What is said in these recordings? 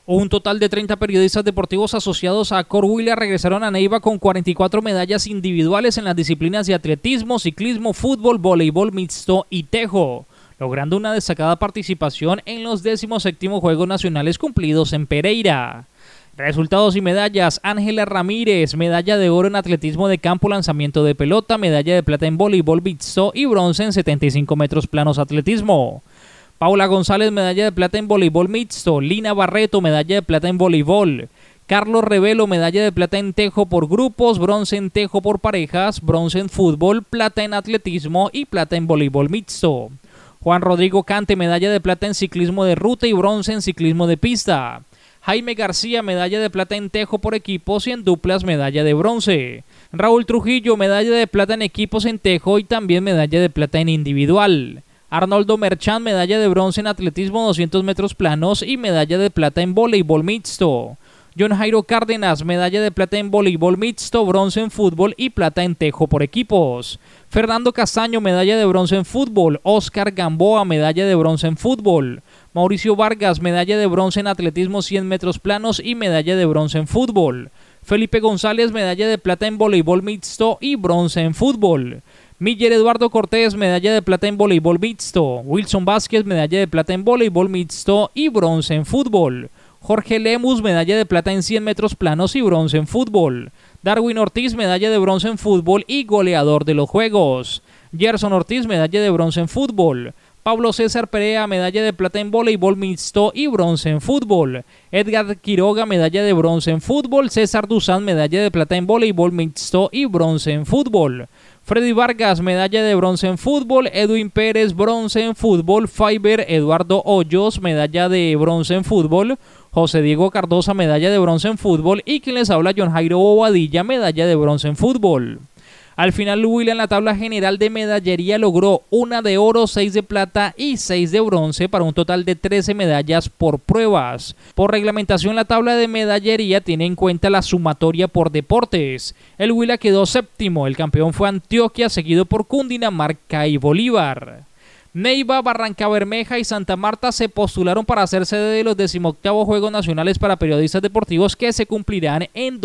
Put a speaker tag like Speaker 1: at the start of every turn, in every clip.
Speaker 1: Un total de 30 periodistas deportivos asociados a Corhuila regresaron a Neiva con 44 medallas individuales en las disciplinas de atletismo, ciclismo, fútbol, voleibol mixto y tejo, logrando una destacada participación en los 17º Juegos Nacionales cumplidos en Pereira. Resultados y medallas: Ángela Ramírez, medalla de oro en atletismo de campo, lanzamiento de pelota, medalla de plata en voleibol mixto y bronce en 75 metros planos atletismo. Paula González, medalla de plata en voleibol mixto. Lina Barreto, medalla de plata en voleibol. Carlos Revelo, medalla de plata en tejo por grupos, bronce en tejo por parejas, bronce en fútbol, plata en atletismo y plata en voleibol mixto. Juan Rodrigo Cante, medalla de plata en ciclismo de ruta y bronce en ciclismo de pista. Jaime García, medalla de plata en tejo por equipos y en duplas, medalla de bronce. Raúl Trujillo, medalla de plata en equipos en tejo y también medalla de plata en individual. Arnoldo Merchán, medalla de bronce en atletismo 200 metros planos y medalla de plata en voleibol mixto. John Jairo Cárdenas, medalla de plata en voleibol mixto, bronce en fútbol y plata en tejo por equipos. Fernando Castaño, medalla de bronce en fútbol. Oscar Gamboa, medalla de bronce en fútbol. Mauricio Vargas, medalla de bronce en atletismo 100 metros planos y medalla de bronce en fútbol. Felipe González, medalla de plata en voleibol mixto y bronce en fútbol. Miller Eduardo Cortés, medalla de plata en voleibol mixto. Wilson Vázquez, medalla de plata en voleibol mixto y bronce en fútbol. Jorge Lemus, medalla de plata en 100 metros planos y bronce en fútbol. Darwin Ortiz, medalla de bronce en fútbol y goleador de los Juegos. Gerson Ortiz, medalla de bronce en fútbol. Pablo César Perea, medalla de plata en voleibol mixto y bronce en fútbol. Edgar Quiroga, medalla de bronce en fútbol. César Duzán, medalla de plata en voleibol mixto y bronce en fútbol. Freddy Vargas, medalla de bronce en fútbol. Edwin Pérez, bronce en fútbol. Fiber Eduardo Hoyos, medalla de bronce en fútbol. José Diego Cardosa, medalla de bronce en fútbol. Y quien les habla, John Jairo Bobadilla, medalla de bronce en fútbol. Al final, Huila en la tabla general de medallería logró 1 de oro, 6 de plata y 6 de bronce para un total de 13 medallas por pruebas. Por reglamentación, la tabla de medallería tiene en cuenta la sumatoria por deportes. El Huila quedó séptimo, el campeón fue Antioquia, seguido por Cundinamarca y Bolívar. Neiva, Barrancabermeja y Santa Marta se postularon para ser sede de los 18º Juegos Nacionales para Periodistas Deportivos que se cumplirán en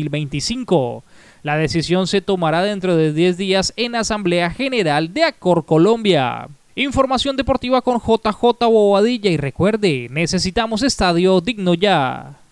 Speaker 1: 2025. La decisión se tomará dentro de 10 días en Asamblea General de Acor Colombia. Información deportiva con JJ Bobadilla y recuerde, necesitamos estadio digno ya.